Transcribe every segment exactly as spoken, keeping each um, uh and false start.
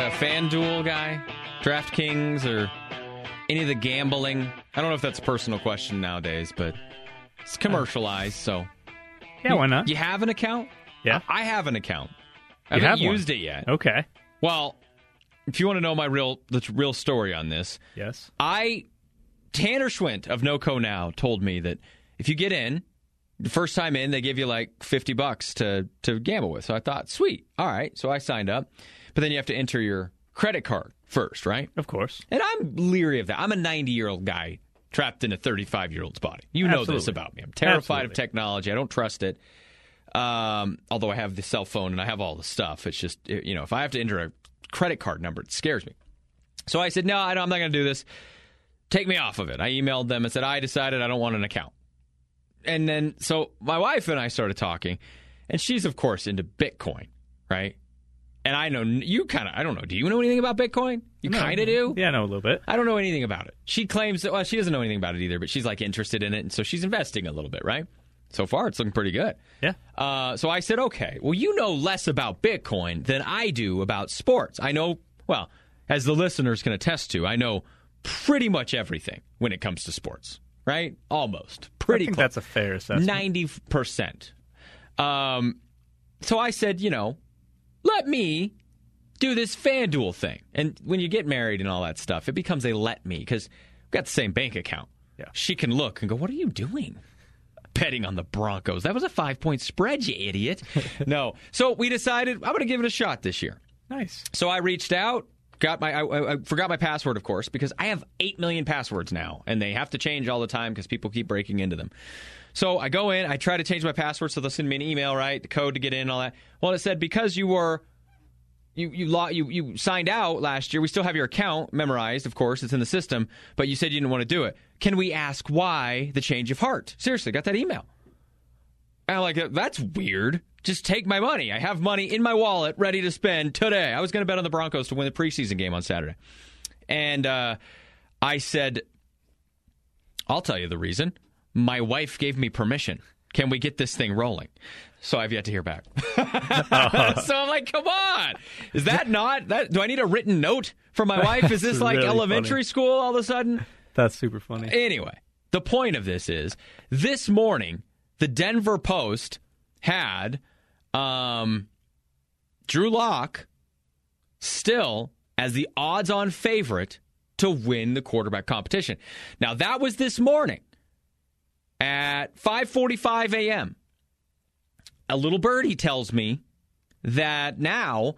a FanDuel guy? DraftKings or any of the gambling? I don't know if that's a personal question nowadays, but it's commercialized, so. Yeah, why not? You have an account? Yeah. I have an account. I You haven't have one? used it yet. Okay. Well, if you want to know my real the real story on this, Yes. I Tanner Schwint of NoCo Now told me that if you get in, the first time in, they give you like fifty bucks to to gamble with. So I thought, sweet, all right. So I signed up, but then you have to enter your credit card first, right? Of course. And I'm leery of that. I'm a ninety year old guy trapped in a thirty-five year old's body. You know Absolutely. this about me. I'm terrified Absolutely. of technology. I don't trust it. Um, although I have the cell phone and I have all the stuff, it's just, you know, if I have to enter a credit card number, it scares me. So I said, no, I don't, I'm not going to do this. Take me off of it. I emailed them and said, I decided I don't want an account. And then, so my wife and I started talking, and she's, of course, into Bitcoin, right? And I know you kind of, I don't know, do you know anything about Bitcoin? You No. kind of do? Yeah, I know a little bit. I don't know anything about it. She claims that, well, she doesn't know anything about it either, but she's like interested in it, and so she's investing a little bit, right? So far, it's looking pretty good. Yeah. Uh, so I said, okay, well, you know less about Bitcoin than I do about sports. I know, well, as the listeners can attest to, I know pretty much everything when it comes to sports, right? Almost. Pretty I think close. that's a fair assessment. ninety percent. Um, so I said, you know, let me do this FanDuel thing. And when you get married and all that stuff, it becomes a let me because we've got the same bank account. Yeah. She can look and go, what are you doing? Betting on the Broncos. That was a five-point spread, you idiot. No. So we decided I'm going to give it a shot this year. Nice. So So I reached out, got my, I, I forgot my password, of course, because I have eight million passwords now, and they have to change all the time because people keep breaking into them. So I go in, I try to change my password, so they'll send me an email, right, the code to get in and all that. Well, it said because you were, you you lo- you you signed out last year, we still have your account memorized, of course, it's in the system, but you said you didn't want to do it. Can we ask why the change of heart? Seriously, got that email. And I'm like, that's weird. Just take my money. I have money in my wallet ready to spend today. I was going to bet on the Broncos to win the preseason game on Saturday. And uh, I said, I'll tell you the reason. My wife gave me permission. Can we get this thing rolling? So I've yet to hear back. Oh. So I'm like, come on. Is that not? That? Do I need a written note from my wife? Is this That's like really elementary funny. school all of a sudden? That's super funny. Anyway, the point of this is this morning, the Denver Post had um, Drew Lock still as the odds-on favorite to win the quarterback competition. Now, that was this morning at five forty-five a.m. A little birdie tells me that now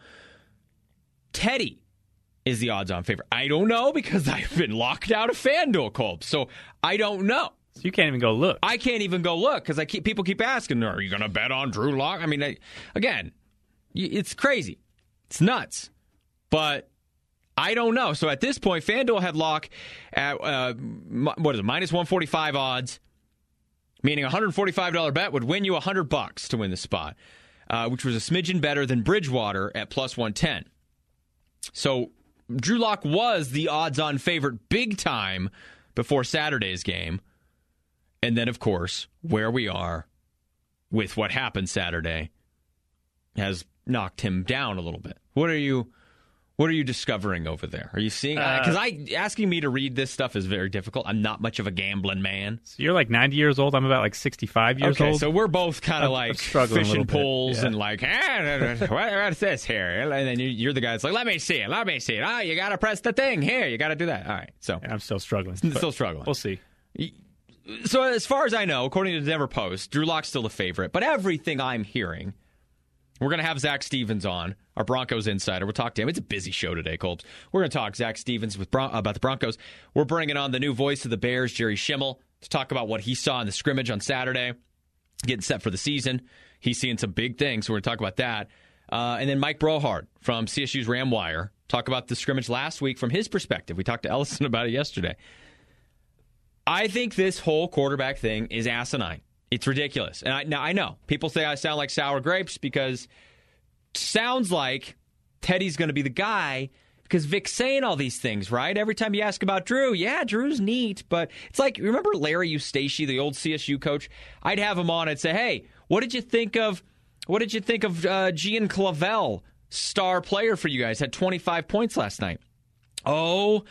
Teddy is the odds-on favorite. I don't know because I've been locked out of FanDuel, Colb, so I don't know. So you can't even go look. I can't even go look because I keep people keep asking, "Are you going to bet on Drew Lock?" I mean, I, again, y- it's crazy, it's nuts, but I don't know. So at this point, FanDuel had Lock at uh, m- what is it, minus one forty-five odds, meaning a one hundred forty-five dollars bet would win you one hundred bucks to win the spot, uh, which was a smidgen better than Bridgewater at plus one ten. So Drew Lock was the odds-on favorite big time before Saturday's game. And then, of course, where we are with what happened Saturday has knocked him down a little bit. What are you what are you discovering over there? Are you seeing? Because uh, I asking me to read this stuff is very difficult. I'm not much of a gambling man. So you're like ninety years old. I'm about like sixty-five years okay, old. Okay, so we're both kind of like fishing pools yeah. and like, ah, what, what's this here? And then you're the guy that's like, let me see it, let me see it. Ah, you got to press the thing here. You got to do that. All right, so yeah, I'm still struggling. Still struggling. We'll see. So as far as I know, according to the Denver Post, Drew Lock's still the favorite. But everything I'm hearing, we're going to have Zach Stevens on, our Broncos insider. We'll talk to him. It's a busy show today, Colbs. We're going to talk Zach Stevens with Bron- about the Broncos. We're bringing on the new voice of the Bears, Jerry Schimmel, to talk about what he saw in the scrimmage on Saturday, getting set for the season. He's seeing some big things, so we're going to talk about that. Uh, and then Mike Brohard from C S U's Ram Wire, talk about the scrimmage last week from his perspective. We talked to Ellison about it yesterday. I think this whole quarterback thing is asinine. It's ridiculous. And I, now I know people say I sound like sour grapes because it sounds like Teddy's going to be the guy because Vic's saying all these things, right? Every time you ask about Drew, yeah, Drew's neat. But it's like, remember Larry Eustace, the old C S U coach? I'd have him on and say, hey, what did you think of what did you think of uh, Gian Clavel star player for you guys, had twenty-five points last night. Oh,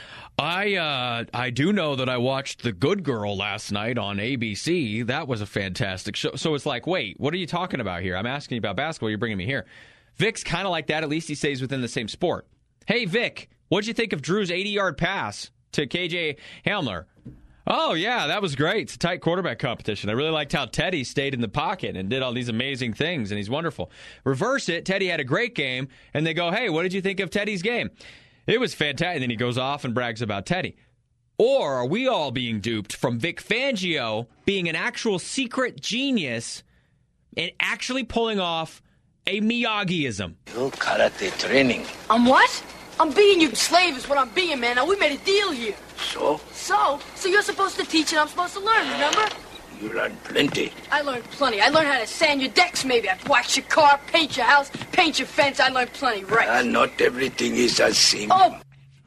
I uh, I do know that I watched The Good Girl last night on A B C. That was a fantastic show. So it's like, wait, what are you talking about here? I'm asking you about basketball. You're bringing me here. Vic's kind of like that. At least he stays within the same sport. Hey, Vic, what'd you think of Drew's eighty-yard pass to K J Hamler? Oh, yeah, that was great. It's a tight quarterback competition. I really liked how Teddy stayed in the pocket and did all these amazing things, and he's wonderful. Reverse it, Teddy had a great game, and they go, hey, what did you think of Teddy's game? It was fantastic. And then he goes off and brags about Teddy. Or are we all being duped from Vic Fangio being an actual secret genius and actually pulling off a Miyagiism? Your karate training. I'm what? I'm being your slave is what I'm being, man. Now, we made a deal here. So? So? So you're supposed to teach and I'm supposed to learn, remember? You learned plenty. I learned plenty. I learned how to sand your decks, maybe. I wax your car, paint your house, paint your fence. I learned plenty, right? And not everything is as seems. Oh!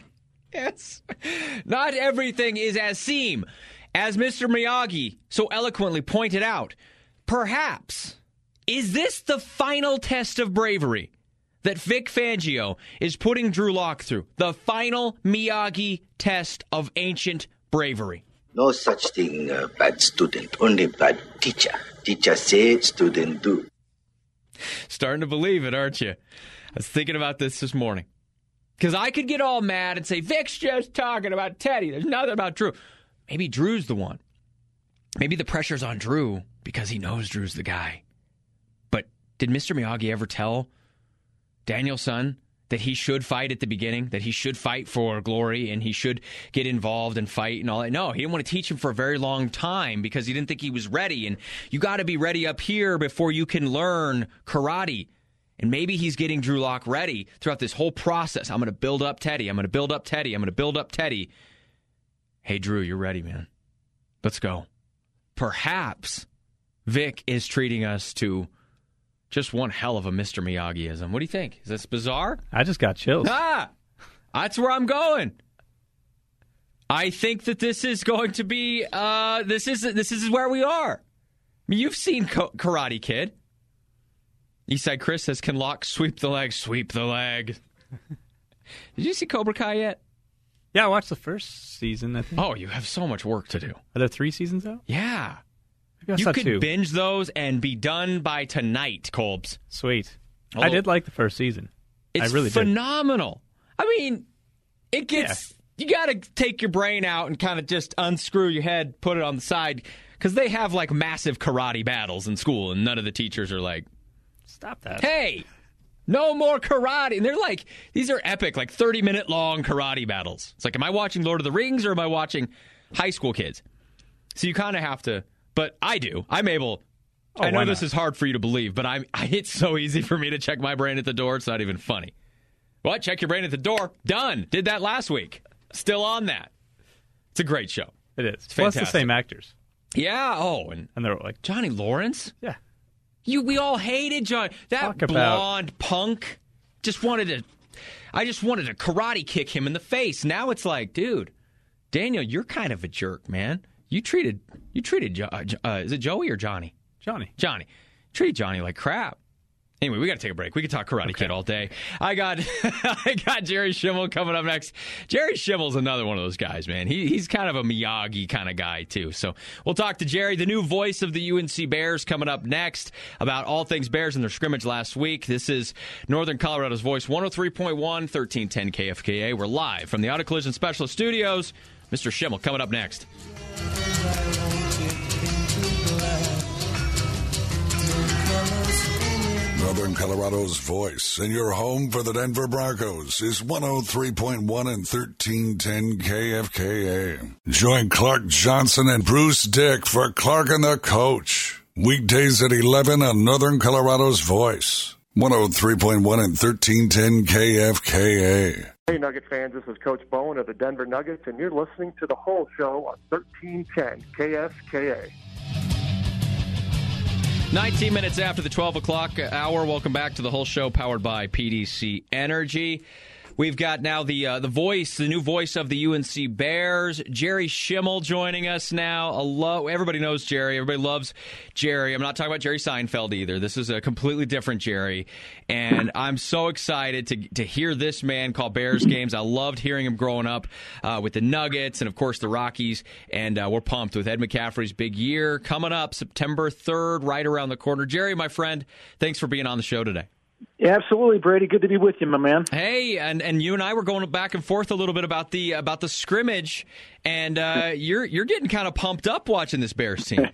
Yes. Not everything is as seem. As Mister Miyagi so eloquently pointed out, perhaps, is this the final test of bravery that Vic Fangio is putting Drew Lock through? The final Miyagi test of ancient bravery. No such thing, uh, bad student. Only bad teacher. Teacher say, student do. Starting to believe it, aren't you? I was thinking about this this morning. Because I could get all mad and say, Vic's just talking about Teddy. There's nothing about Drew. Maybe Drew's the one. Maybe the pressure's on Drew because he knows Drew's the guy. But did Mister Miyagi ever tell Daniel-san that he should fight at the beginning, that he should fight for glory, and he should get involved and fight and all that? No, he didn't want to teach him for a very long time because he didn't think he was ready. And you got to be ready up here before you can learn karate. And maybe he's getting Drew Lock ready throughout this whole process. I'm going to build up Teddy. I'm going to build up Teddy. I'm going to build up Teddy. Hey, Drew, you're ready, man. Let's go. Perhaps Vic is treating us to just one hell of a Mister Miyagiism. What do you think? Is this bizarre? I just got chills. Ah, that's where I'm going. I think that this is going to be, uh, this is this is where we are. I mean, you've seen Ko- Karate Kid. Eastside Chris says, can Lock sweep the leg? Sweep the leg. Did you see Cobra Kai yet? Yeah, I watched the first season, I think. Oh, you have so much work to do. Are there three seasons out? Yeah. Maybe I You saw could two. binge those and be done by tonight, Colbs. Sweet. I Although- did like the first season. It's I really did. phenomenal. I mean, it gets, you got to take your brain out and kind of just unscrew your head, put it on the side, because they have like massive karate battles in school, and none of the teachers are like, Stop that. hey, no more karate. And they're like, these are epic, like thirty minute long karate battles. It's like, am I watching Lord of the Rings or am I watching high school kids? So you kind of have to, but I do. I'm able, Oh, I know why this not? is hard for you to believe, but I'm, it's so easy for me to check my brain at the door. It's not even funny. What? Check your brain at the door? Done. Did that last week. Still on that. It's a great show. It is. It's Well, it's the fantastic. same actors. Yeah. Oh, and And they're like, Johnny Lawrence? yeah. You, we all hated John. That Talk about- blonde punk. Just wanted to. I just wanted to karate kick him in the face. Now it's like, dude, Daniel, you're kind of a jerk, man. You treated you treated Jo- uh, Jo- uh, is it Joey or Johnny? Johnny. Johnny. Treated Johnny like crap. Anyway, we got to take a break. We could talk Karate Okay. Kid all day. I got I got Jerry Schimmel coming up next. Jerry Schimmel's another one of those guys, man. He, he's kind of a Miyagi kind of guy, too. So we'll talk to Jerry, the new voice of the U N C Bears, coming up next about all things Bears and their scrimmage last week. This is Northern Colorado's Voice, one oh three point one, thirteen ten K F K A. We're live from the Auto Collision Specialist Studios. Mister Schimmel coming up next. Northern Colorado's voice and your home for the Denver Broncos is one oh three point one and thirteen ten K F K A. Join Clark Johnson and Bruce Dick for Clark and the Coach. Weekdays at eleven on Northern Colorado's voice. one oh three point one and thirteen ten K F K A. Hey, Nugget fans, this is Coach Bowen of the Denver Nuggets, and you're listening to the whole show on thirteen ten K F K A. nineteen minutes after the twelve o'clock hour. Welcome back to the whole show, powered by P D C Energy. We've got now the uh, the voice, the new voice of the U N C Bears, Jerry Schimmel, joining us now. A lo- Everybody knows Jerry. Everybody loves Jerry. I'm not talking about Jerry Seinfeld either. This is a completely different Jerry. And I'm so excited to to hear this man call Bears games. I loved hearing him growing up uh, with the Nuggets and, of course, the Rockies. And uh, we're pumped with Ed McCaffrey's big year coming up September third, right around the corner. Jerry, my friend, thanks for being on the show today. Yeah, absolutely, Brady. Good to be with you, my man. Hey, and, and you and I were going back and forth a little bit about the about the scrimmage, and uh, you're you're getting kind of pumped up watching this Bears team.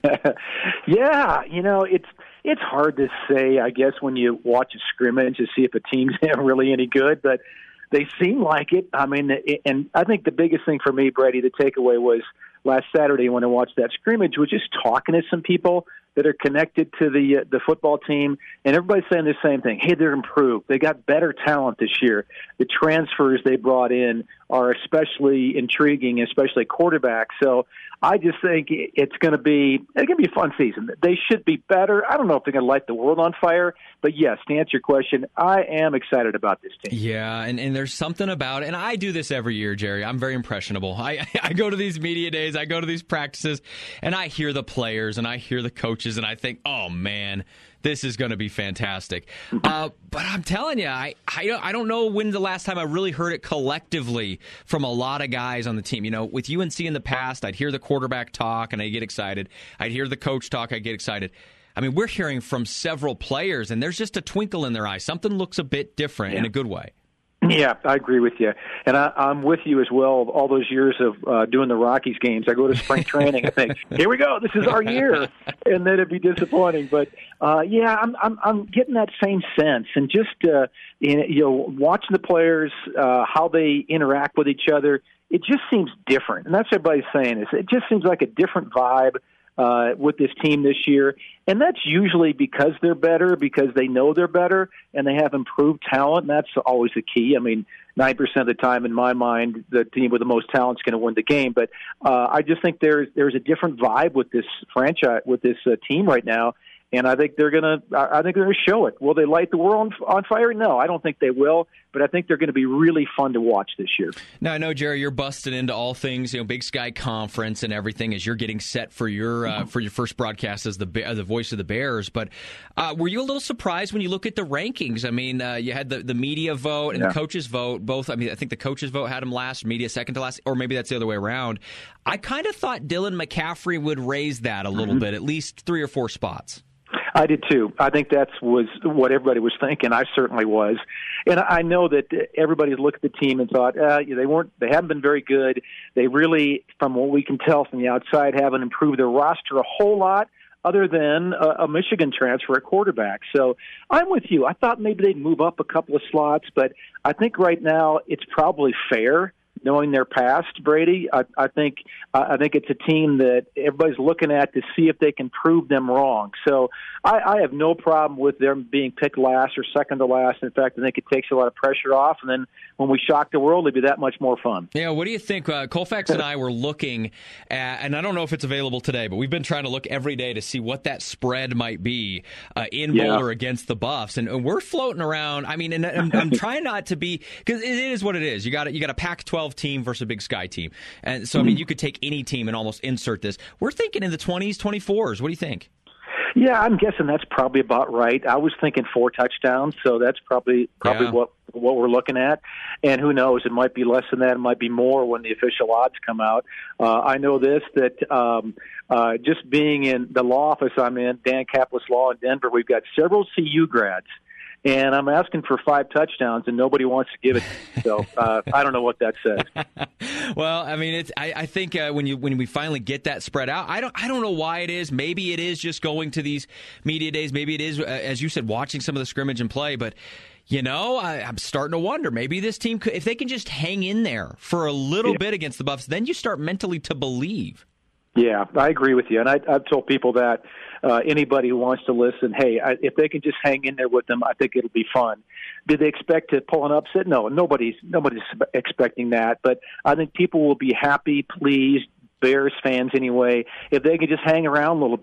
Yeah, you know, it's it's hard to say, I guess, when you watch a scrimmage to see if a team's really any good, but they seem like it. I mean, and I think the biggest thing for me, Brady, the takeaway was last Saturday when I watched that scrimmage was just talking to some people that are connected to the uh, the football team, and everybody's saying the same thing. Hey, they're improved. They got better talent this year. The transfers they brought in are especially intriguing, especially quarterback. So I just think it's going to be it's going to be a fun season. They should be better. I don't know if they're going to light the world on fire, but yes, to answer your question, I am excited about this team. Yeah, and, and there's something about it, and I do this every year, Jerry. I'm very impressionable. I, I go to these media days, I go to these practices, and I hear the players, and I hear the coaches, and I think, oh, man, this is going to be fantastic. Uh, but I'm telling you, I, I, don't, I don't know when the last time I really heard it collectively from a lot of guys on the team. You know, with U N C in the past, I'd hear the quarterback talk, and I'd get excited. I'd hear the coach talk, I'd get excited. I mean, we're hearing from several players, and there's just a twinkle in their eye. Something looks a bit different yeah. in a good way. Yeah, I agree with you. And I, I'm with you as well. All those years of uh, doing the Rockies games, I go to spring training. I think, here we go, this is our year. And then it'd be disappointing. But, uh, yeah, I'm, I'm I'm getting that same sense. And just, uh, you know, watching the players, uh, how they interact with each other, it just seems different. And that's what everybody's saying. Is it just seems like a different vibe uh, with this team this year. And that's usually because they're better, because they know they're better, and they have improved talent, and that's always the key. I mean, nine percent of the time, in my mind, the team with the most talent is going to win the game. But uh, I just think there's there's a different vibe with this franchise, with this uh, team right now, and I think they're going to I think they're going to show it. Will they light the world on, on fire? No, I don't think they will. But I think they're going to be really fun to watch this year. Now, I know, Jerry, you're busted into all things, you know, Big Sky Conference and everything as you're getting set for your uh, for your first broadcast as the uh, the voice of the Bears. But uh, were you a little surprised when you look at the rankings? I mean, uh, you had the, the media vote and yeah. the coaches vote. Both. I mean, I think the coaches vote had him last, media second to last, or maybe that's the other way around. I kind of thought Dylan McCaffrey would raise that a little mm-hmm. bit, at least three or four spots. I did too. I think that was what everybody was thinking. I certainly was, and I know that everybody looked at the team and thought uh, they weren't. They haven't been very good. They really, from what we can tell from the outside, haven't improved their roster a whole lot, other than a, a Michigan transfer at quarterback. So I'm with you. I thought maybe they'd move up a couple of slots, but I think right now it's probably fair. Knowing their past, Brady, I, I think uh, I think it's a team that everybody's looking at to see if they can prove them wrong. So I, I have no problem with them being picked last or second to last. In fact, I think it takes a lot of pressure off, and then when we shock the world, it'd be that much more fun. Yeah, what do you think? Uh, Colfax and I were looking at, and I don't know if it's available today, but we've been trying to look every day to see what that spread might be uh, in yeah. Boulder against the Buffs, and, and we're floating around. I mean, and I'm, I'm trying not to be, because it is what it is. You got you got a Pac twelve team versus a Big Sky team, and so I mean, you could take any team and almost insert this. We're thinking in the twenties, twenty-fours. What do you think? Yeah, I'm guessing that's probably about right. I was thinking four touchdowns, so that's probably probably yeah. what what we're looking at. And who knows? It might be less than that. It might be more when the official odds come out. Uh, I know this, that um, uh, just being in the law office I'm in, Dan Kaplis Law in Denver, we've got several C U grads. And I'm asking for five touchdowns, and nobody wants to give it. So uh, I don't know what that says. Well, I mean, it's. I, I think uh, when you when we finally get that spread out, I don't. I don't know why it is. Maybe it is just going to these media days. Maybe it is, uh, as you said, watching some of the scrimmage and play. But you know, I, I'm starting to wonder. Maybe this team, could, if they can just hang in there for a little yeah. bit against the Buffs, then you start mentally to believe. Yeah, I agree with you, and I, I've told people that uh, anybody who wants to listen, hey, I, if they can just hang in there with them, I think it'll be fun. Did they expect to pull an upset? No, nobody's nobody's expecting that. But I think people will be happy, pleased, Bears fans anyway, if they can just hang around a little bit.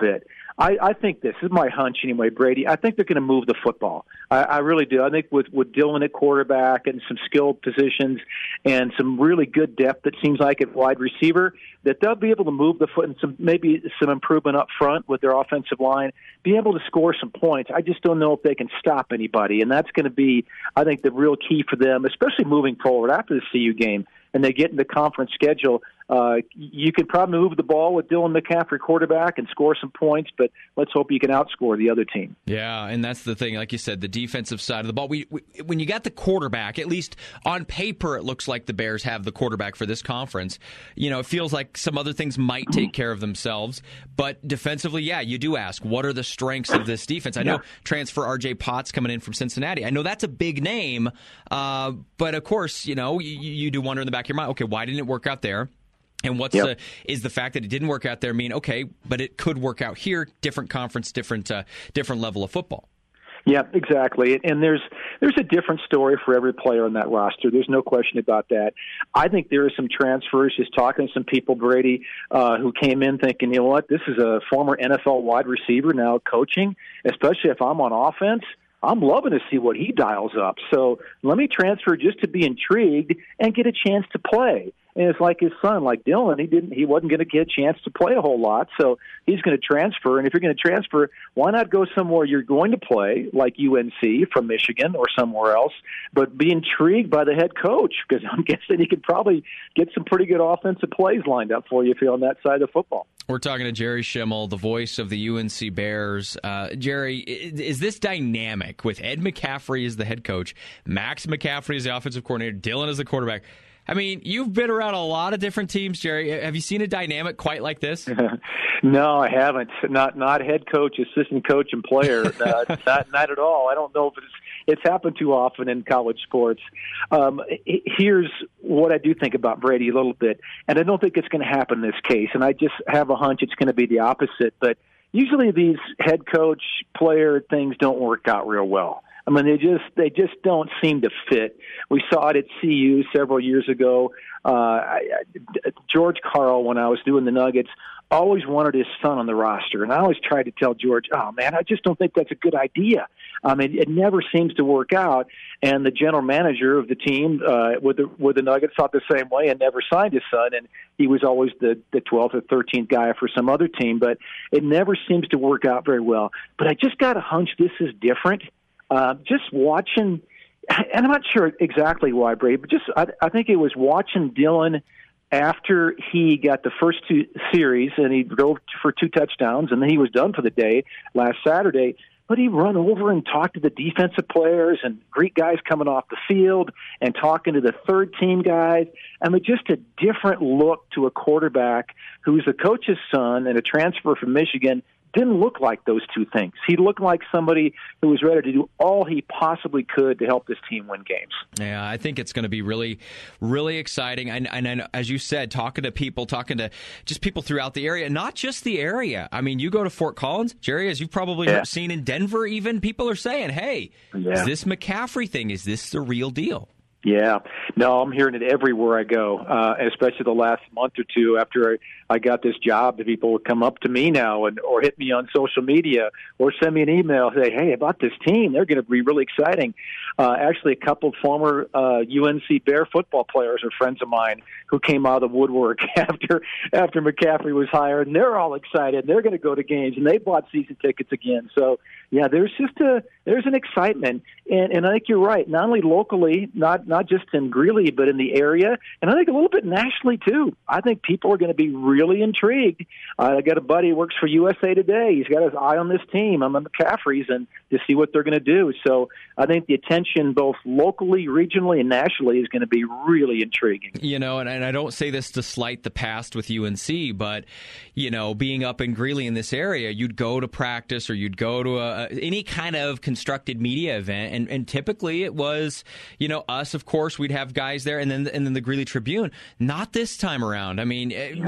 I, I think this, this is my hunch anyway, Brady. I think they're going to move the football. I, I really do. I think with, with Dillon at quarterback and some skilled positions and some really good depth, it seems like at wide receiver, that they'll be able to move the foot and some maybe some improvement up front with their offensive line, be able to score some points. I just don't know if they can stop anybody, and that's going to be, I think, the real key for them, especially moving forward after the C U game. And they get in the conference schedule, uh, you could probably move the ball with Dylan McCaffrey quarterback and score some points, but let's hope you can outscore the other team. Yeah, and that's the thing. Like you said, the defensive side of the ball. We, we when you got the quarterback, at least on paper, it looks like the Bears have the quarterback for this conference. You know, it feels like some other things might take care of themselves, but defensively, yeah, you do ask, what are the strengths of this defense? I know yeah. transfer R J Potts coming in from Cincinnati. I know that's a big name, uh, but of course, you know, you, you do wonder in the back of your mind, okay, why didn't it work out there? And what's yep. the, is the fact that it didn't work out there mean, okay, but it could work out here, different conference, different uh, different level of football? Yeah, exactly. And there's there's a different story for every player on that roster. There's no question about that. I think there are some transfers, just talking to some people, Brady, uh, who came in thinking, you know what, this is a former N F L wide receiver now coaching, especially if I'm on offense. I'm loving to see what he dials up. So let me transfer just to be intrigued and get a chance to play. And it's like his son, like Dylan, he didn't, he wasn't going to get a chance to play a whole lot, so he's going to transfer. And if you're going to transfer, why not go somewhere you're going to play, like U N C from Michigan or somewhere else, but be intrigued by the head coach, because I'm guessing he could probably get some pretty good offensive plays lined up for you if you're on that side of the football. We're talking to Jerry Schimmel, the voice of the U N C Bears. Uh, Jerry, is this dynamic with Ed McCaffrey as the head coach, Max McCaffrey as the offensive coordinator, Dylan as the quarterback? I mean, you've been around a lot of different teams, Jerry. Have you seen a dynamic quite like this? No, I haven't. Not not head coach, assistant coach, and player. Uh, not not at all. I don't know if it's it's happened too often in college sports. Um, here's what I do think about Brady a little bit, and I don't think it's going to happen in this case. And I just have a hunch it's going to be the opposite. But usually these head coach player things don't work out real well. I mean, they just they just don't seem to fit. We saw it at C U several years ago. Uh, I, I, George Karl, when I was doing the Nuggets, always wanted his son on the roster, and I always tried to tell George, "Oh man, I just don't think that's a good idea." I mean, it never seems to work out. And the general manager of the team uh, with the with the Nuggets thought the same way and never signed his son, and he was always the the twelfth or thirteenth guy for some other team. But it never seems to work out very well. But I just got a hunch this is different. Uh, just watching, and I'm not sure exactly why, Brady, but just I, I think it was watching Dylan after he got the first two series, and he drove for two touchdowns, and then he was done for the day last Saturday. But he'd run over and talk to the defensive players and greet guys coming off the field and talking to the third-team guys. I mean, just a different look to a quarterback who's a coach's son and a transfer from Michigan. Didn't look like those two things. He looked like somebody who was ready to do all he possibly could to help this team win games. Yeah, I think it's going to be really, really exciting. And, and, and as you said, talking to people, talking to just people throughout the area, not just the area. I mean, you go to Fort Collins, Jerry, as you've probably yeah. seen in Denver even, people are saying, hey, yeah. is this McCaffrey thing, is this the real deal? Yeah. No, I'm hearing it everywhere I go, uh, especially the last month or two after I, I got this job. The people would come up to me now and or hit me on social media or send me an email, say, hey, about this team, they're going to be really exciting. Uh, actually, a couple of former uh, U N C Bear football players are friends of mine who came out of the woodwork after after McCaffrey was hired, and they're all excited. They're going to go to games, and they bought season tickets again. So, yeah, there's just a there's an excitement, and, and I think you're right. Not only locally, not not just in Greeley, but in the area, and I think a little bit nationally too. I think people are going to be really intrigued. Uh, I got a buddy who works for U S A Today. He's got his eye on this team, on the McCaffreys, and to see what they're going to do. So I think the attention, both locally, regionally, and nationally, is going to be really intriguing. You know, and, and I don't say this to slight the past with U N C, but you know, being up in Greeley in this area, you'd go to practice or you'd go to a, any kind of constructed media event, and, and typically it was, you know, us, of course, we'd have guys there, and then and then the Greeley Tribune. Not this time around. I mean, yeah. maybe we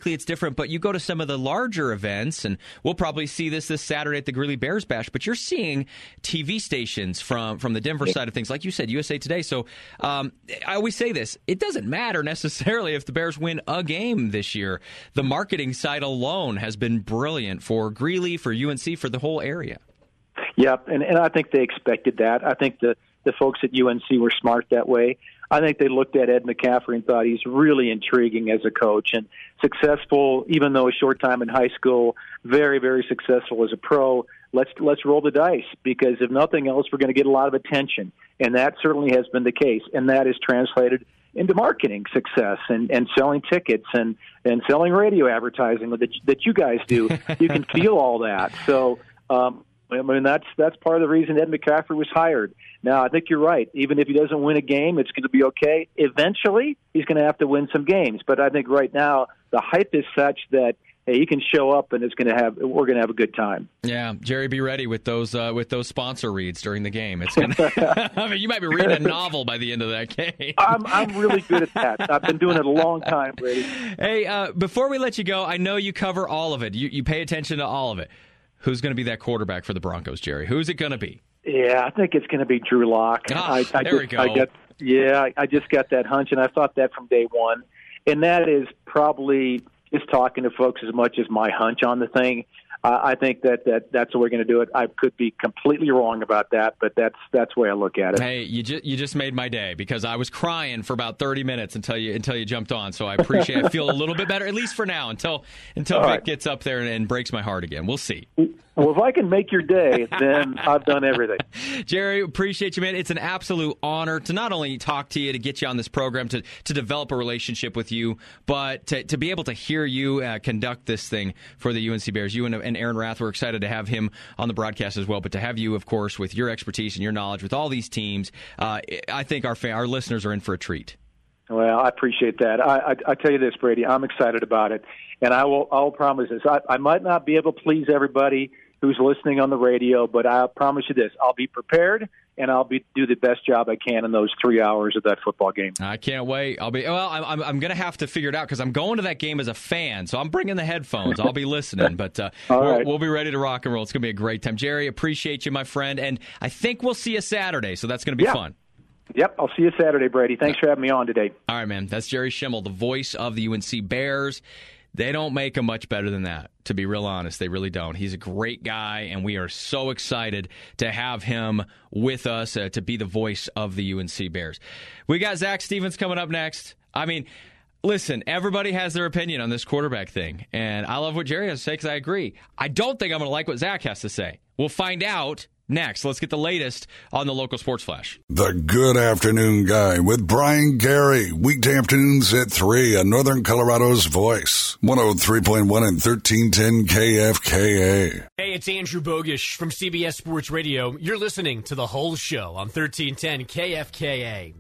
logistically it's different, but you go to some of the larger events, and we'll probably see this this Saturday at the Greeley Bears Bash, but you're seeing T V stations from, from the Denver side of things, like you said, U S A Today. So um, I always say this, it doesn't matter necessarily if the Bears win a game this year. The marketing side alone has been brilliant for Greeley, for U N C, for the whole area. Yep, and, and I think they expected that. I think the, the folks at U N C were smart that way. I think they looked at Ed McCaffrey and thought he's really intriguing as a coach and successful, even though a short time in high school, very, very successful as a pro. Let's let's roll the dice, because if nothing else, we're going to get a lot of attention, and that certainly has been the case, and that is translated into marketing success and, and selling tickets and, and selling radio advertising that, that you guys do. You can feel all that. So, um, I mean, that's that's part of the reason Ed McCaffrey was hired. Now, I think you're right. Even if he doesn't win a game, it's going to be okay. Eventually, he's going to have to win some games. But I think right now, the hype is such that, hey, he can show up and it's going to have we're going to have a good time. Yeah, Jerry, be ready with those uh, with those sponsor reads during the game. It's going to I mean, you might be reading a novel by the end of that game. I'm I'm really good at that. I've been doing it a long time, Brady. Hey, uh, before we let you go, I know you cover all of it. You you pay attention to all of it. Who's going to be that quarterback for the Broncos, Jerry? Who's it going to be? Yeah, I think it's going to be Drew Lock. Ah, I, I there just, we go. I got, yeah, I just got that hunch, and I thought that from day one. And that is probably just talking to folks as much as my hunch on the thing. Uh, I think that, that that's the way we're going to do it. I could be completely wrong about that, but that's that's the way I look at it. Hey, you just you just made my day, because I was crying for about thirty minutes until you until you jumped on. So I appreciate. I feel a little bit better, at least for now, until until All Vic right. gets up there and, and breaks my heart again. We'll see. Well, if I can make your day, then I've done everything. Jerry, appreciate you, man. It's an absolute honor to not only talk to you, to get you on this program, to, to develop a relationship with you, but to, to be able to hear you uh, conduct this thing for the U N C Bears. You and, and Aaron Rath, we're excited to have him on the broadcast as well, but to have you, of course, with your expertise and your knowledge with all these teams, uh, I think our, our listeners are in for a treat. Well, I appreciate that. I, I, I tell you this, Brady, I'm excited about it, and I will. I'll promise this. I, I might not be able to please everybody who's listening on the radio, but I promise you this: I'll be prepared, and I'll be do the best job I can in those three hours of that football game. I can't wait. I'll be well. I'm I'm, I'm going to have to figure it out, because I'm going to that game as a fan, so I'm bringing the headphones. I'll be listening, but uh, All we'll, right. we'll be ready to rock and roll. It's going to be a great time. Jerry, appreciate you, my friend, and I think we'll see you Saturday, so that's going to be Yeah. fun. Yep, I'll see you Saturday, Brady. Thanks for having me on today. All right, man. That's Jerry Schimmel, the voice of the U N C Bears. They don't make him much better than that, to be real honest. They really don't. He's a great guy, and we are so excited to have him with us uh, to be the voice of the U N C Bears. We got Zach Stevens coming up next. I mean, listen, everybody has their opinion on this quarterback thing, and I love what Jerry has to say, because I agree. I don't think I'm going to like what Zach has to say. We'll find out next. Let's get the latest on the local sports flash. The Good Afternoon Guy with Brian Gary. Weekday afternoons at three on Northern Colorado's Voice. one oh three point one and thirteen ten K F K A. Hey, it's Andrew Bogish from C B S Sports Radio. You're listening to The Whole Show on thirteen ten K F K A.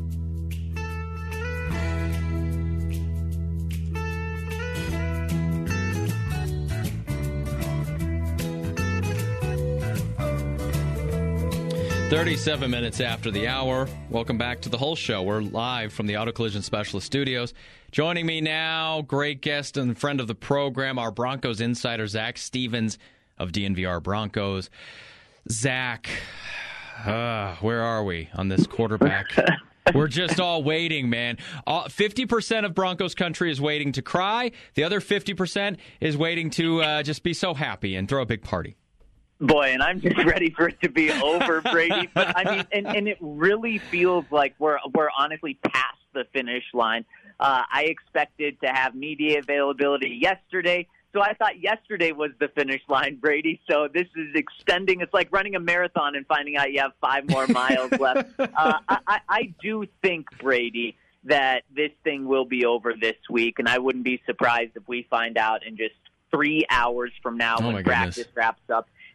thirty-seven minutes after the hour. Welcome back to The Whole Show. We're live from the Auto Collision Specialist Studios. Joining me now, great guest and friend of the program, our Broncos insider, Zach Stevens of D N V R Broncos. Zach, uh, where are we on this quarterback? We're just all waiting, man. All, fifty percent of Broncos country is waiting to cry. The other fifty percent is waiting to uh, just be so happy and throw a big party. Boy, and I'm just ready for it to be over, Brady. But I mean, and, and it really feels like we're we're honestly past the finish line. Uh, I expected to have media availability yesterday, so I thought yesterday was the finish line, Brady. So this is extending. It's like running a marathon and finding out you have five more miles left. Uh, I, I, I do think, Brady, that this thing will be over this week, and I wouldn't be surprised if we find out in just three hours from now Oh, when my practice goodness. wraps up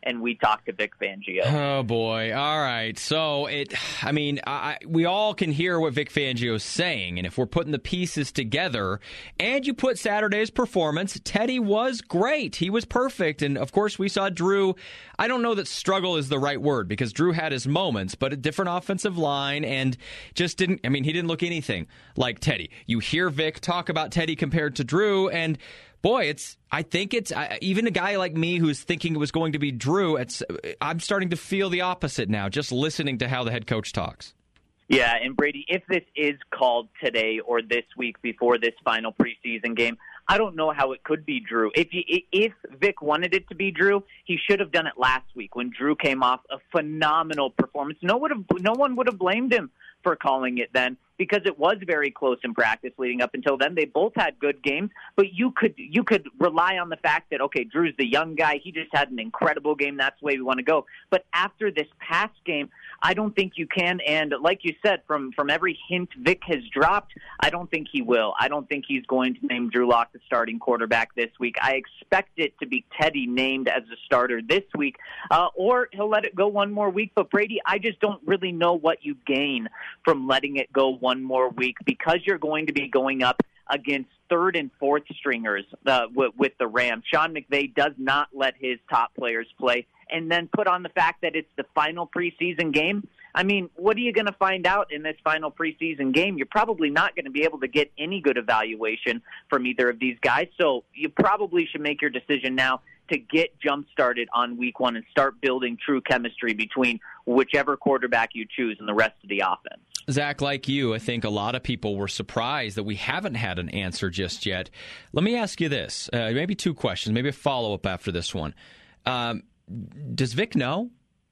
and we talk to Vic Fangio. Oh, boy. All right. So, it. I mean, I, we all can hear what Vic Fangio's saying, and if we're putting the pieces together, and you put Saturday's performance, Teddy was great. He was perfect, and, of course, we saw Drew. I don't know that struggle is the right word, because Drew had his moments, but a different offensive line, and just didn't, I mean, he didn't look anything like Teddy. You hear Vic talk about Teddy compared to Drew, and boy, it's. I think it's uh, even a guy like me who's thinking it was going to be Drew. It's. I'm starting to feel the opposite now, just listening to how the head coach talks. Yeah, and Brady, if this is called today or this week before this final preseason game, I don't know how it could be Drew. If you, if Vic wanted it to be Drew, he should have done it last week when Drew came off a phenomenal performance. No would have, no one would have blamed him for calling it then, because it was very close in practice leading up until then. They both had good games, but you could you could rely on the fact that, okay, Drew's the young guy. He just had an incredible game. That's the way we want to go. But after this past game, I don't think you can. And like you said, from, from every hint Vic has dropped, I don't think he will. I don't think he's going to name Drew Lock the starting quarterback this week. I expect it to be Teddy named as the starter this week, uh, or he'll let it go one more week. But Brady, I just don't really know what you gain from letting it go one more week, because you're going to be going up against third and fourth stringers uh, with, with the Rams. Sean McVay does not let his top players play, and then put on the fact that it's the final preseason game. I mean, what are you going to find out in this final preseason game? You're probably not going to be able to get any good evaluation from either of these guys, so you probably should make your decision now to get jump-started on week one and start building true chemistry between whichever quarterback you choose and the rest of the offense. Zach, like you, I think a lot of people were surprised that we haven't had an answer just yet. Let me ask you this, uh, maybe two questions, maybe a follow-up after this one. Um, does Vic know?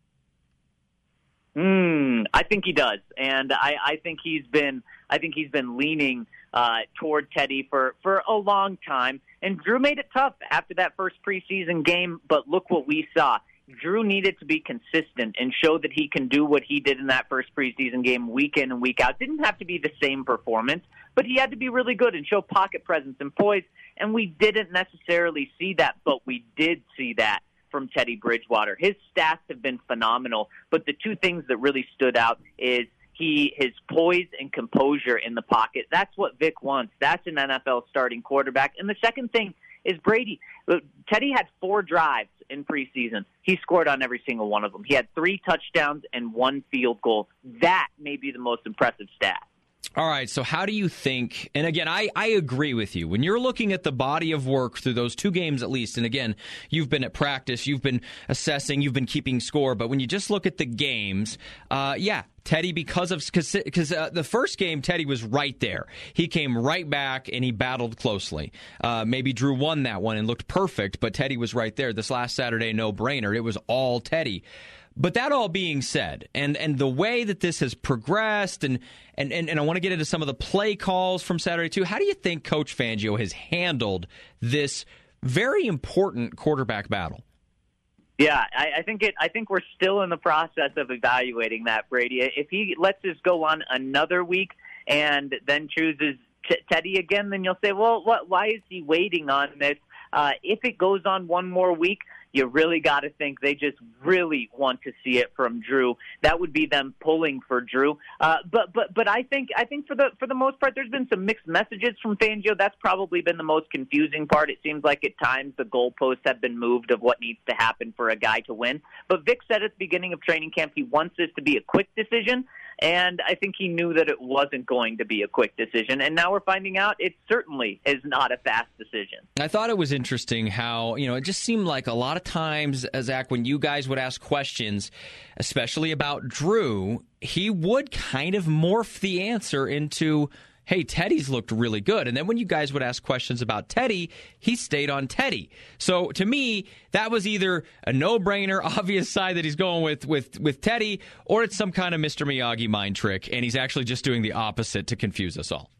Mm, I think he does, and I, I think he's been I think he's been leaning uh, toward Teddy for, for a long time. And Drew made it tough after that first preseason game, but look what we saw. Drew needed to be consistent and show that he can do what he did in that first preseason game week in and week out. Didn't have to be the same performance, but he had to be really good and show pocket presence and poise, and we didn't necessarily see that, but we did see that from Teddy Bridgewater. His stats have been phenomenal, but the two things that really stood out is he his poise and composure in the pocket. That's what Vic wants. That's an N F L starting quarterback. And the second thing is Brady. Teddy had four drives in preseason. He scored on every single one of them. He had three touchdowns and one field goal. That may be the most impressive stat. All right, so how do you think, and again, I, I agree with you. When you're looking at the body of work through those two games at least, and again, you've been at practice, you've been assessing, you've been keeping score, but when you just look at the games, uh, yeah, Teddy, because of because uh, the first game, Teddy was right there. He came right back and he battled closely. Uh, maybe Drew won that one and looked perfect, but Teddy was right there. This last Saturday, no brainer. It was all Teddy. But that all being said, and, and the way that this has progressed, and, and, and, and I want to get into some of the play calls from Saturday too, how do you think Coach Fangio has handled this very important quarterback battle? Yeah, I, I think it. I think we're still in the process of evaluating that, Brady. If he lets this go on another week and then chooses t- Teddy again, then you'll say, well, what, why is he waiting on this? Uh, if it goes on one more week, you really got to think they just really want to see it from Drew. That would be them pulling for Drew. Uh, but but but I think I think for the for the most part, there's been some mixed messages from Fangio. That's probably been the most confusing part. It seems like at times the goalposts have been moved of what needs to happen for a guy to win. But Vic said at the beginning of training camp he wants this to be a quick decision. And I think he knew that it wasn't going to be a quick decision. And now we're finding out it certainly is not a fast decision. I thought it was interesting how, you know, it just seemed like a lot of times, Zach, when you guys would ask questions, especially about Drew, he would kind of morph the answer into, hey, Teddy's looked really good. And then when you guys would ask questions about Teddy, he stayed on Teddy. So to me, that was either a no-brainer, obvious side that he's going with, with, with Teddy, or it's some kind of Mister Miyagi mind trick, and he's actually just doing the opposite to confuse us all.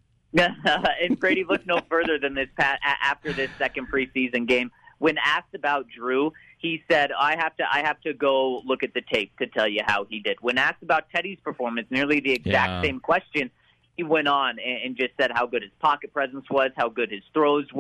And Brady looked no further than this Pat, after this second preseason game. When asked about Drew, he said, I have to I have to go look at the tape to tell you how he did. When asked about Teddy's performance, nearly the exact yeah. same question, he went on and just said how good his pocket presence was, how good his throws were.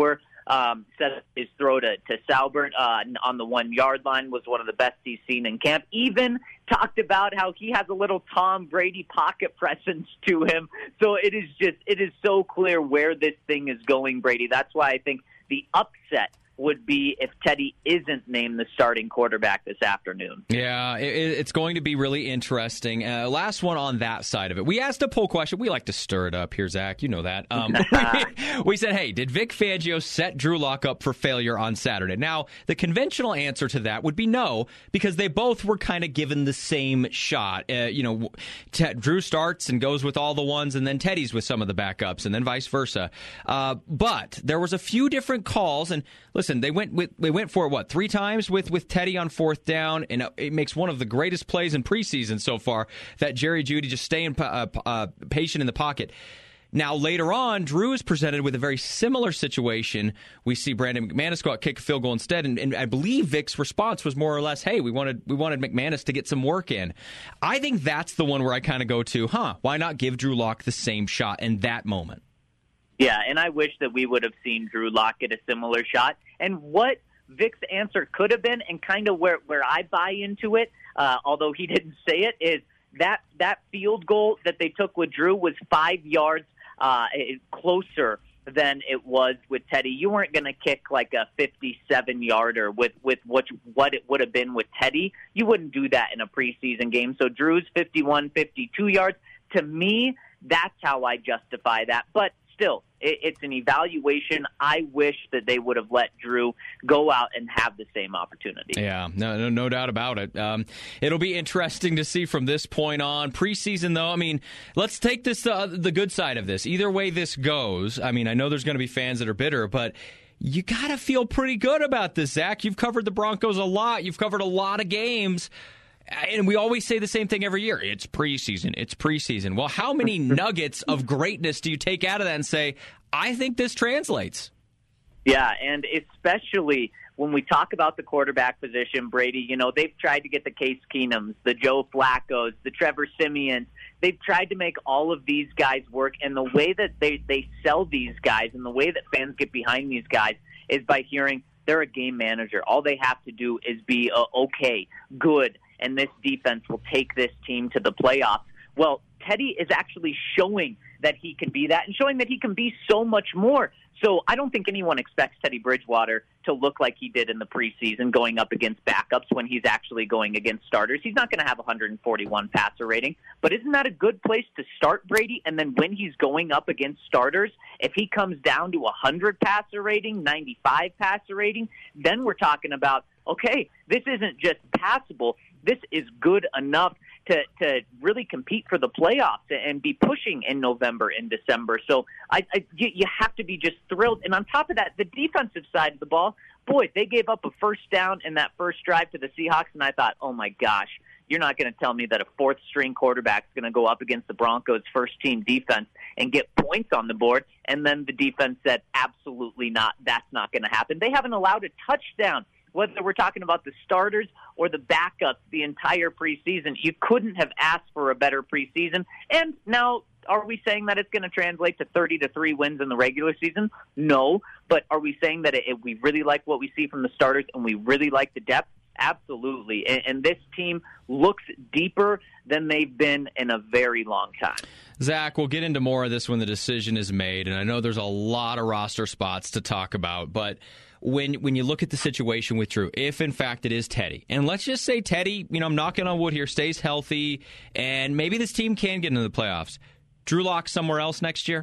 Um, said his throw to, to Salbert uh, on the one-yard line was one of the best he's seen in camp. Even talked about how he has a little Tom Brady pocket presence to him. So it is just, it is so clear where this thing is going, Brady. That's why I think the upset would be if Teddy isn't named the starting quarterback this afternoon. Yeah, it, it's going to be really interesting. Uh, last one on that side of it. We asked a poll question. We like to stir it up here, Zach. You know that. Um, we, we said, hey, did Vic Fangio set Drew Lock up for failure on Saturday? Now, the conventional answer to that would be no, because they both were kind of given the same shot. Uh, you know, T- Drew starts and goes with all the ones, and then Teddy's with some of the backups, and then vice versa. Uh, but there was a few different calls, and listen, they went with, they went for what three times with, with Teddy on fourth down, and it makes one of the greatest plays in preseason so far. That Jerry Jeudy just staying uh, uh, patient in the pocket. Now later on, Drew is presented with a very similar situation. We see Brandon McManus go out, kick a field goal instead, and, and I believe Vic's response was more or less, "Hey, we wanted we wanted McManus to get some work in." I think that's the one where I kind of go to, huh? Why not give Drew Lock the same shot in that moment? Yeah, and I wish that we would have seen Drew Lock get a similar shot. And what Vic's answer could have been, and kind of where, where I buy into it, uh, although he didn't say it, is that that field goal that they took with Drew was five yards uh, closer than it was with Teddy. You weren't going to kick like a fifty-seven-yarder with, with what, what it would have been with Teddy. You wouldn't do that in a preseason game. So Drew's fifty-one, fifty-two yards. To me, that's how I justify that. But still, it's an evaluation. I wish that they would have let Drew go out and have the same opportunity. Yeah, no, no, no doubt about it. Um, it'll be interesting to see from this point on. Preseason, though, I mean, let's take this uh, the good side of this. Either way this goes, I mean, I know there's going to be fans that are bitter, but you got to feel pretty good about this, Zach. You've covered the Broncos a lot. You've covered a lot of games. And we always say the same thing every year. It's preseason. It's preseason. Well, how many nuggets of greatness do you take out of that and say, I think this translates? Yeah, and especially when we talk about the quarterback position, Brady, you know, they've tried to get the Case Keenums, the Joe Flaccos, the Trevor Siemians. They've tried to make all of these guys work. And the way that they, they sell these guys and the way that fans get behind these guys is by hearing they're a game manager. All they have to do is be uh, okay, good, and this defense will take this team to the playoffs. Well, Teddy is actually showing that he can be that and showing that he can be so much more. So I don't think anyone expects Teddy Bridgewater to look like he did in the preseason going up against backups when he's actually going against starters. He's not going to have one hundred forty-one passer rating, but isn't that a good place to start, Brady? And then when he's going up against starters, if he comes down to one hundred passer rating, ninety-five passer rating, then we're talking about, okay, this isn't just passable. This is good enough to, to really compete for the playoffs and be pushing in November and December. So I, I, you, you have to be just thrilled. And on top of that, the defensive side of the ball, boy, they gave up a first down in that first drive to the Seahawks, and I thought, oh, my gosh, you're not going to tell me that a fourth-string quarterback is going to go up against the Broncos' first-team defense and get points on the board. And then the defense said, absolutely not. That's not going to happen. They haven't allowed a touchdown. Whether we're talking about the starters or the backups the entire preseason, you couldn't have asked for a better preseason. And now, are we saying that it's going to translate to thirty to three wins in the regular season? No. But are we saying that it, we really like what we see from the starters and we really like the depth? Absolutely. And, and this team looks deeper than they've been in a very long time. Zach, we'll get into more of this when the decision is made. And I know there's a lot of roster spots to talk about, but when when you look at the situation with Drew, if in fact it is Teddy, and let's just say Teddy, you know, I'm knocking on wood here, stays healthy, and maybe this team can get into the playoffs. Drew Lock somewhere else next year?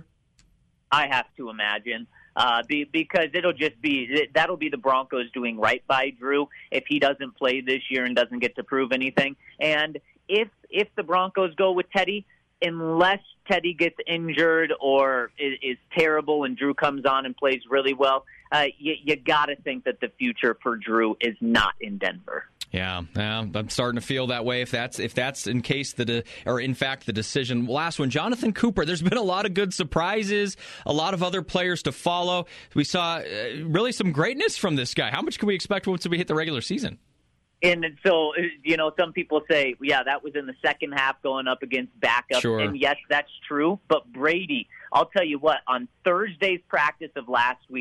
I have to imagine. Uh, be, because it'll just be, that'll be the Broncos doing right by Drew if he doesn't play this year and doesn't get to prove anything. And if if the Broncos go with Teddy, unless Teddy gets injured or is, is terrible and Drew comes on and plays really well, uh, you, you got to think that the future for Drew is not in Denver. Yeah, yeah, I'm starting to feel that way. If that's if that's in case the de- or in fact the decision. Last one, Jonathan Cooper. There's been a lot of good surprises, a lot of other players to follow. We saw uh, really some greatness from this guy. How much can we expect once we hit the regular season? And so, you know, some people say, yeah, that was in the second half going up against backups. Sure. And yes, that's true. But Brady, I'll tell you what, on Thursday's practice of last week,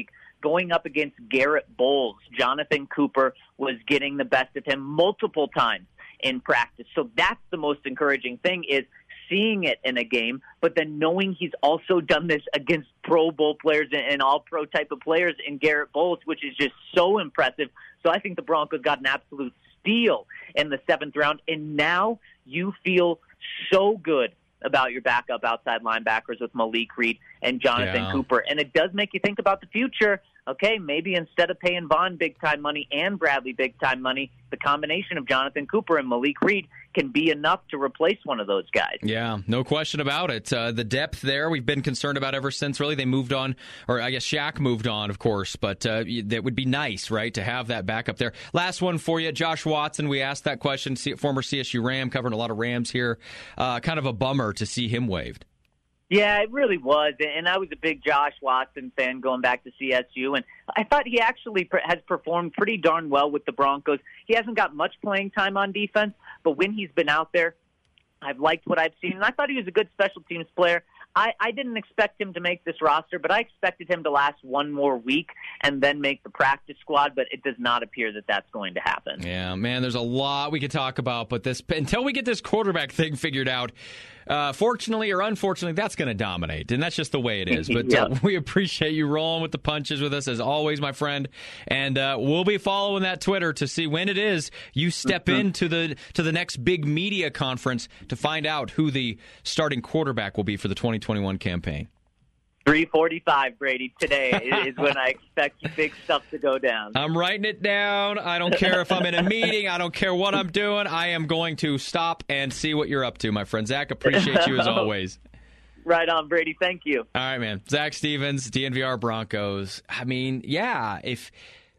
going up against Garrett Bowles. Jonathan Cooper was getting the best of him multiple times in practice. So that's the most encouraging thing, is seeing it in a game, but then knowing he's also done this against Pro Bowl players and all-pro type of players in Garrett Bowles, which is just so impressive. So I think the Broncos got an absolute steal in the seventh round, and now you feel so good about your backup outside linebackers with Malik Reed and Jonathan Yeah. Cooper. And it does make you think about the future. Okay, maybe instead of paying Vaughn big-time money and Bradley big-time money, the combination of Jonathan Cooper and Malik Reed can be enough to replace one of those guys. Yeah, no question about it. Uh, the depth there we've been concerned about ever since, really. They moved on, or I guess Shaq moved on, of course, but uh, that would be nice, right, to have that backup there. Last one for you, Josh Watson. We asked that question, former C S U Ram, covering a lot of Rams here. Uh, kind of a bummer to see him waived. Yeah, it really was, and I was a big Josh Watson fan going back to C S U, and I thought he actually has performed pretty darn well with the Broncos. He hasn't got much playing time on defense, but when he's been out there, I've liked what I've seen, and I thought he was a good special teams player. I, I didn't expect him to make this roster, but I expected him to last one more week and then make the practice squad, but it does not appear that that's going to happen. Yeah, man, there's a lot we could talk about, but this until we get this quarterback thing figured out, uh, fortunately or unfortunately, that's going to dominate, and that's just the way it is. But yeah. uh, we appreciate you rolling with the punches with us, as always, my friend, and uh, we'll be following that Twitter to see when it is you step Mm-hmm. into the to the next big media conference to find out who the starting quarterback will be for the twenty twenty-one campaign. three forty-five, Brady, today is when I expect big stuff to go down. I'm writing it down. I don't care if I'm in a meeting. I don't care what I'm doing. I am going to stop and see what you're up to, my friend. Zach, appreciate you as always. Right on, Brady. Thank you. All right, man. Zach Stevens, D N V R Broncos. I mean, yeah, if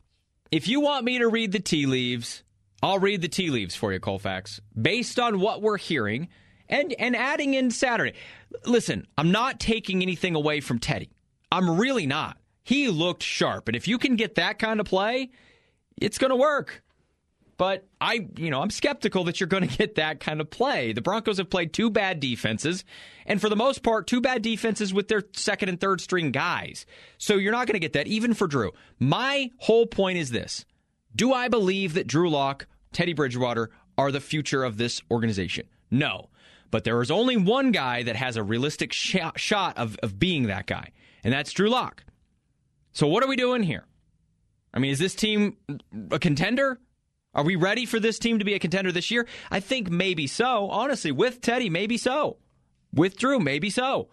if you want me to read the tea leaves, I'll read the tea leaves for you, Colfax, based on what we're hearing and, and adding in Saturday. Listen, I'm not taking anything away from Teddy. I'm really not. He looked sharp, and if you can get that kind of play, it's going to work. But I, you know, I'm skeptical that you're going to get that kind of play. The Broncos have played two bad defenses, and for the most part, two bad defenses with their second and third string guys. So you're not going to get that, even for Drew. My whole point is this. Do I believe that Drew Lock, Teddy Bridgewater are the future of this organization? No. But there is only one guy that has a realistic sh- shot of, of being that guy, and that's Drew Lock. So what are we doing here? I mean, is this team a contender? Are we ready for this team to be a contender this year? I think maybe so. Honestly, with Teddy, maybe so. With Drew, maybe so.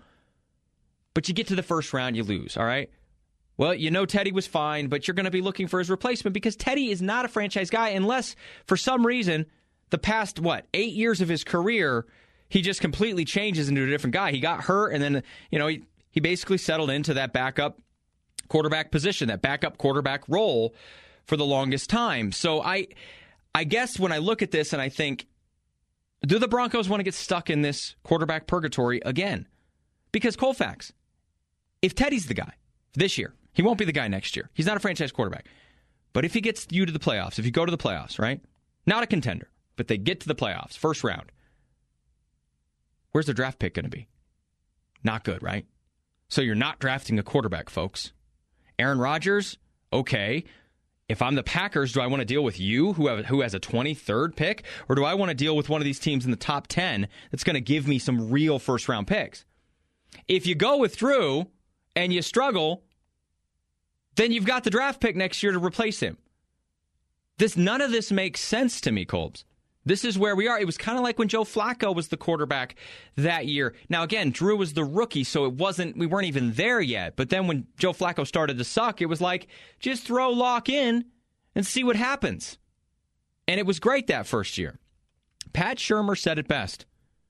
But you get to the first round, you lose, all right? Well, you know Teddy was fine, but you're going to be looking for his replacement because Teddy is not a franchise guy unless, for some reason, the past, what, eight years of his career, he just completely changes into a different guy. He got hurt, and then, you know, he, he basically settled into that backup quarterback position, that backup quarterback role for the longest time. So I I guess when I look at this and I think, do the Broncos want to get stuck in this quarterback purgatory again? Because Colfax, if Teddy's the guy this year, he won't be the guy next year. He's not a franchise quarterback. But if he gets you to the playoffs, if you go to the playoffs, right? Not a contender, but they get to the playoffs, first round. Where's their draft pick going to be? Not good, right? So you're not drafting a quarterback, folks. Aaron Rodgers, okay. If I'm the Packers, do I want to deal with you, who have, who has a twenty-third pick? Or do I want to deal with one of these teams in the top ten that's going to give me some real first-round picks? If you go with Drew and you struggle, then you've got the draft pick next year to replace him. This None of this makes sense to me, Colbs. This is where we are. It was kind of like when Joe Flacco was the quarterback that year. Now, again, Drew was the rookie, so it wasn't. We weren't even there yet. But then when Joe Flacco started to suck, it was like, just throw Lock in and see what happens. And it was great that first year. Pat Shurmur said it best.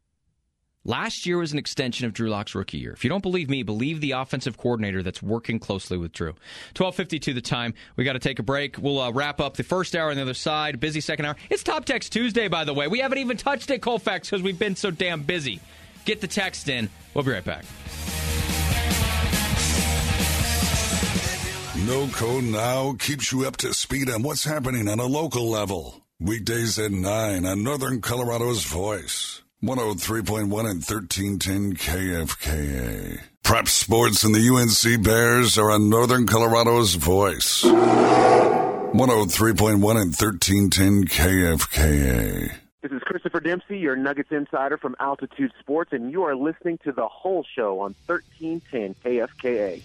Last year was an extension of Drew Lock's rookie year. If you don't believe me, believe the offensive coordinator that's working closely with Drew. twelve fifty-two the time. We got to take a break. We'll uh, wrap up the first hour on the other side. Busy second hour. It's Top Text Tuesday, by the way. We haven't even touched it, Colfax, because we've been so damn busy. Get the text in. We'll be right back. No Code Now keeps you up to speed on what's happening on a local level. Weekdays at nine on Northern Colorado's Voice. one oh three point one and thirteen ten K F K A. Prep Sports and the U N C Bears are on Northern Colorado's voice. one oh three point one and thirteen ten K F K A. This is Christopher Dempsey, your Nuggets insider from Altitude Sports, and you are listening to The Whole Show on thirteen ten K F K A.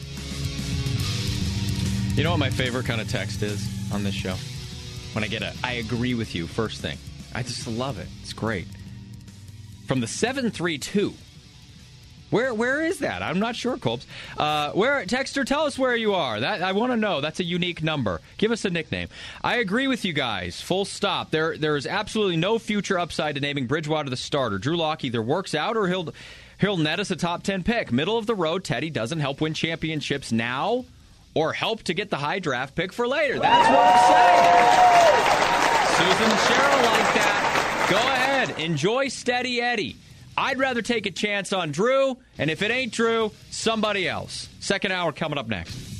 You know what my favorite kind of text is on this show? When I get a, I agree with you, first thing. I just love it. It's great. From the seven three two. Where Where is that? I'm not sure, Colbs. Uh, where, Texter, tell us where you are. That I want to know. That's a unique number. Give us a nickname. I agree with you guys. Full stop. There There is absolutely no future upside to naming Bridgewater the starter. Drew Lock either works out or he'll he'll net us a top ten pick. Middle of the road, Teddy doesn't help win championships now or help to get the high draft pick for later. That's what I'm saying. Susan and Cheryl like that. Go ahead. Enjoy Steady Eddie. I'd rather take a chance on Drew, and if it ain't Drew, somebody else. Second hour coming up next.